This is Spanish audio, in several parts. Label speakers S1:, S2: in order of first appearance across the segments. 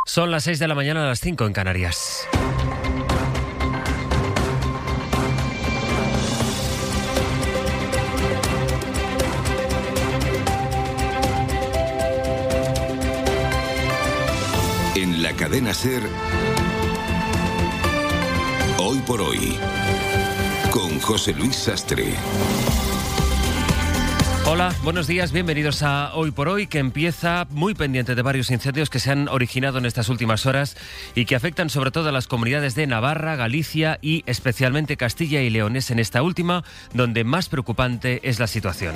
S1: Son las 6 de la mañana, a las 5 en Canarias.
S2: En la cadena SER, Hoy por Hoy, con José Luis Sastre.
S1: Hola, buenos días, bienvenidos a Hoy por Hoy, que empieza muy pendiente de varios incendios que se han originado en estas últimas horas y que afectan sobre todo a las comunidades de Navarra, Galicia y especialmente Castilla y León. Es en esta última donde más preocupante es la situación.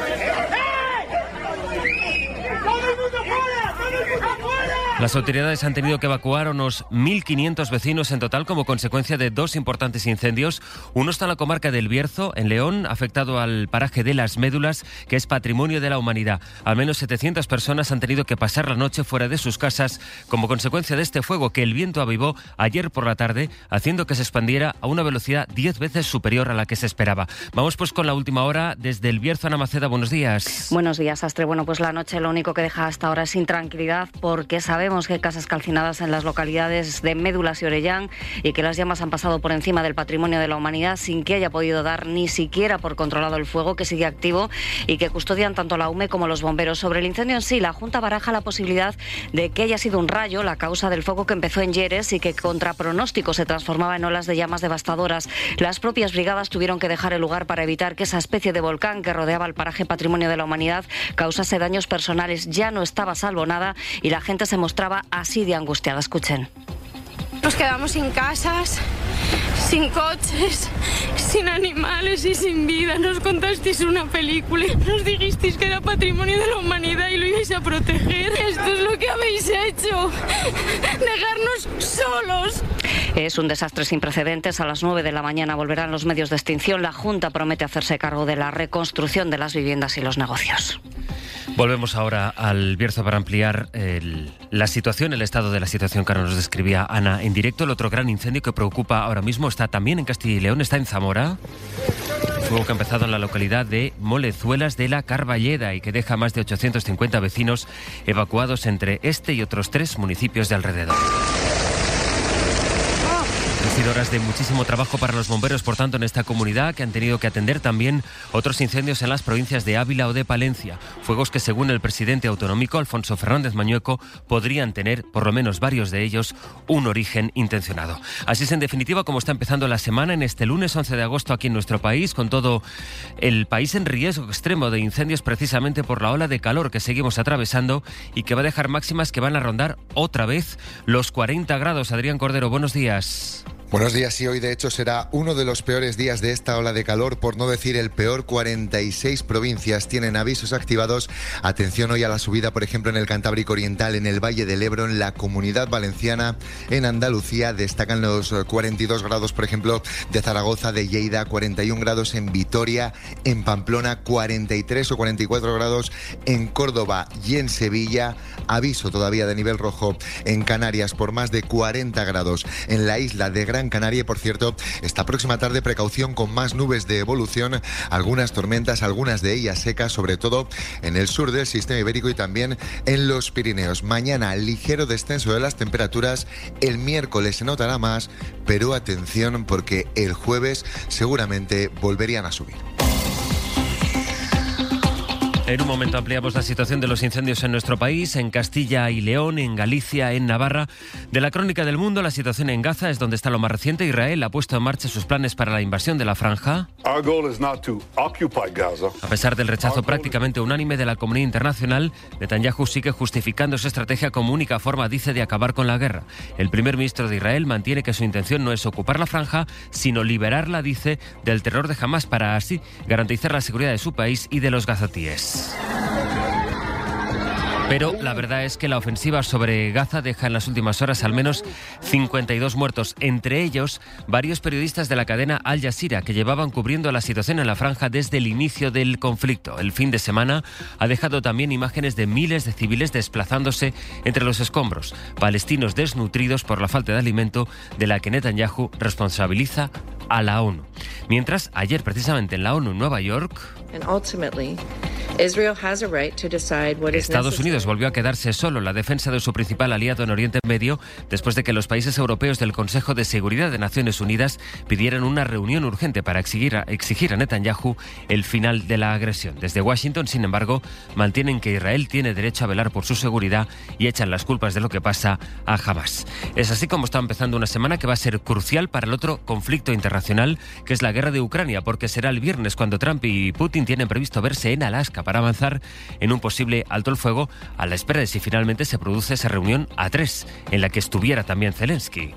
S1: Las autoridades han tenido que evacuar a unos 1.500 vecinos en total como consecuencia de dos importantes incendios. Uno está en la comarca del Bierzo, en León, afectado al paraje de Las Médulas, que es patrimonio de la humanidad. Al menos 700 personas han tenido que pasar la noche fuera de sus casas como consecuencia de este fuego que el viento avivó ayer por la tarde, haciendo que se expandiera a una velocidad 10 veces superior a la que se esperaba. Vamos pues con la última hora desde el Bierzo. Ana Maceda, buenos días.
S3: Buenos días, Astre. Bueno, pues la noche lo único que deja hasta ahora es intranquilidad, porque sabemos que hay casas calcinadas en las localidades de Médulas y Orellán y que las llamas han pasado por encima del patrimonio de la humanidad sin que haya podido dar ni siquiera por controlado el fuego, que sigue activo y que custodian tanto la UME como los bomberos. Sobre el incendio en sí, la Junta baraja la posibilidad de que haya sido un rayo la causa del fuego que empezó en Lleres y que contra pronóstico se transformaba en olas de llamas devastadoras. Las propias brigadas tuvieron que dejar el lugar para evitar que esa especie de volcán que rodeaba el paraje patrimonio de la humanidad causase daños personales. Ya no estaba a salvo nada y la gente se mostraba así de angustiada. Escuchen.
S4: Nos quedamos sin casas, sin coches, sin animales y sin vida. Nos contasteis una película, nos dijisteis que era patrimonio de la humanidad y lo ibais a proteger. Esto es lo que habéis hecho, dejarnos solos.
S3: Es un desastre sin precedentes. A las 9 de la mañana volverán los medios de extinción. La Junta promete hacerse cargo de la reconstrucción de las viviendas y los negocios.
S1: Volvemos ahora al Bierzo para ampliar la situación, el estado de la situación que ahora nos describía Ana en directo. El otro gran incendio que preocupa ahora mismo está también en Castilla y León, está en Zamora. Fuego que ha empezado en la localidad de Molezuelas de la Carballeda y que deja más de 850 vecinos evacuados entre este y otros 3 municipios de alrededor. Han sido horas de muchísimo trabajo para los bomberos, por tanto, en esta comunidad, que han tenido que atender también otros incendios en las provincias de Ávila o de Palencia. Fuegos que, según el presidente autonómico, Alfonso Fernández Mañueco, podrían tener, por lo menos varios de ellos, un origen intencionado. Así es, en definitiva, como está empezando la semana en este lunes 11 de agosto aquí en nuestro país, con todo el país en riesgo extremo de incendios precisamente por la ola de calor que seguimos atravesando y que va a dejar máximas que van a rondar otra vez los 40 grados. Adrián Cordero, buenos días.
S5: Buenos días. Y hoy de hecho será uno de los peores días de esta ola de calor, por no decir el peor. 46 provincias tienen avisos activados. Atención hoy a la subida, por ejemplo, en el Cantábrico Oriental, en el Valle del Ebro, en la Comunidad Valenciana, en Andalucía. Destacan los 42 grados, por ejemplo, de Zaragoza, de Lleida, 41 grados en Vitoria, en Pamplona, 43 o 44 grados en Córdoba y en Sevilla. Aviso todavía de nivel rojo en Canarias por más de 40 grados en la isla de Gran Canaria. Por cierto, esta próxima tarde precaución con más nubes de evolución, algunas tormentas, algunas de ellas secas, sobre todo en el sur del sistema ibérico y también en los Pirineos. Mañana ligero descenso de las temperaturas, el miércoles se notará más, pero atención porque el jueves seguramente volverían a subir.
S1: En un momento ampliamos la situación de los incendios en nuestro país, en Castilla y León, en Galicia, en Navarra. De la Crónica del Mundo, la situación en Gaza es donde está lo más reciente. Israel ha puesto en marcha sus planes para la invasión de la franja. A pesar del rechazo prácticamente unánime de la comunidad internacional, Netanyahu sigue justificando su estrategia como única forma, dice, de acabar con la guerra. El primer ministro de Israel mantiene que su intención no es ocupar la franja, sino liberarla, dice, del terror de Hamás para así garantizar la seguridad de su país y de los gazatíes. Pero la verdad es que la ofensiva sobre Gaza deja en las últimas horas al menos 52 muertos, entre ellos varios periodistas de la cadena Al Jazeera que llevaban cubriendo la situación en la franja desde el inicio del conflicto. El fin de semana ha dejado también imágenes de miles de civiles desplazándose entre los escombros, palestinos desnutridos por la falta de alimento de la que Netanyahu responsabiliza a la ONU. Mientras, ayer precisamente en la ONU en Nueva York, Estados Unidos volvió a quedarse solo en la defensa de su principal aliado en Oriente Medio después de que los países europeos del Consejo de Seguridad de Naciones Unidas pidieran una reunión urgente para exigir a Netanyahu el final de la agresión. Desde Washington, sin embargo, mantienen que Israel tiene derecho a velar por su seguridad y echan las culpas de lo que pasa a Hamás. Es así como está empezando una semana que va a ser crucial para el otro conflicto internacional, que es la guerra de Ucrania, porque será el viernes cuando Trump y Putin tienen previsto verse en Alaska para avanzar en un posible alto el fuego, a la espera de si finalmente se produce esa reunión a 3, en la que estuviera también Zelensky,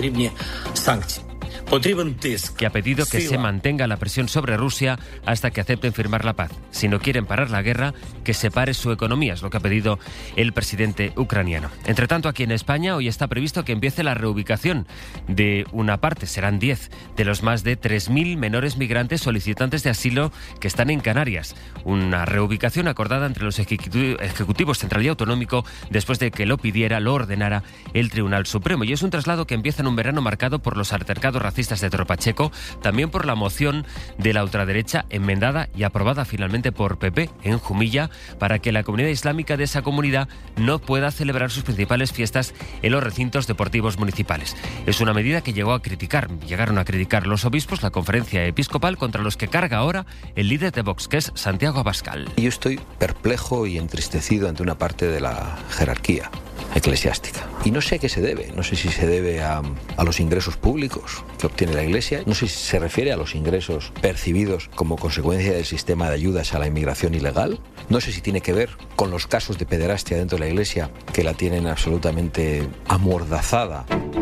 S1: que ha pedido que se mantenga la presión sobre Rusia hasta que acepten firmar la paz. Si no quieren parar la guerra, que se pare su economía, es lo que ha pedido el presidente ucraniano. Entre tanto, aquí en España hoy está previsto que empiece la reubicación de una parte, serán 10, de los más de 3.000 menores migrantes solicitantes de asilo que están en Canarias. Una reubicación acordada entre los ejecutivos central y autonómico después de que lo ordenara el Tribunal Supremo. Y es un traslado que empieza en un verano marcado por los altercados racistas de Torpacheco, también por la moción de la ultraderecha enmendada y aprobada finalmente por PP en Jumilla para que la comunidad islámica de esa comunidad no pueda celebrar sus principales fiestas en los recintos deportivos municipales. Es una medida que llegaron a criticar los obispos, la conferencia episcopal, contra los que carga ahora el líder de Vox, que es Santiago Abascal.
S6: Yo estoy perplejo y entristecido ante una parte de la jerarquía eclesiástica. Y no sé a qué se debe. No sé si se debe a los ingresos públicos que obtiene la Iglesia. No sé si se refiere a los ingresos percibidos como consecuencia del sistema de ayudas a la inmigración ilegal. No sé si tiene que ver con los casos de pederastia dentro de la Iglesia que la tienen absolutamente amordazada.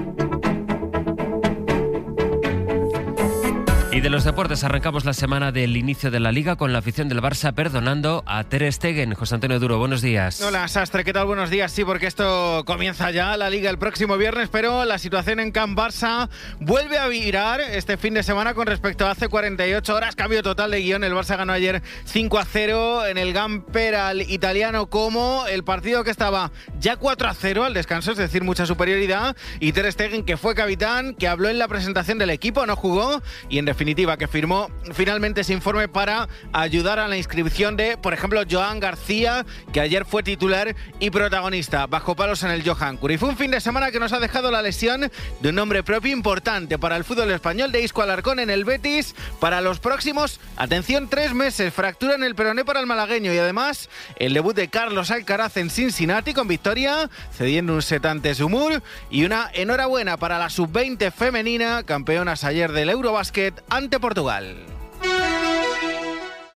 S1: Y de los deportes arrancamos la semana del inicio de la Liga con la afición del Barça perdonando a Ter Stegen. José Antonio Duro, buenos días.
S7: Hola, Sastre, ¿qué tal? Buenos días. Sí, porque esto comienza ya la Liga el próximo viernes, pero la situación en Camp Barça vuelve a virar este fin de semana con respecto a hace 48 horas. Cambio total de guión. El Barça ganó ayer 5-0 en el Gamper al italiano Como. El partido que estaba ya 4-0 al descanso, es decir, mucha superioridad. Y Ter Stegen, que fue capitán, que habló en la presentación del equipo, no jugó y en definitiva que firmó finalmente ese informe para ayudar a la inscripción de, por ejemplo, Joan García, que ayer fue titular y protagonista bajo palos en el Johan Cruyff. Fue un fin de semana que nos ha dejado la lesión de un nombre propio importante para el fútbol español, de Isco Alarcón en el Betis para los próximos, atención, 3 meses, fractura en el peroné para el malagueño y además el debut de Carlos Alcaraz en Cincinnati con victoria, cediendo un set ante Sumur, y una enhorabuena para la sub-20 femenina, campeonas ayer del Eurobásquet ante Portugal.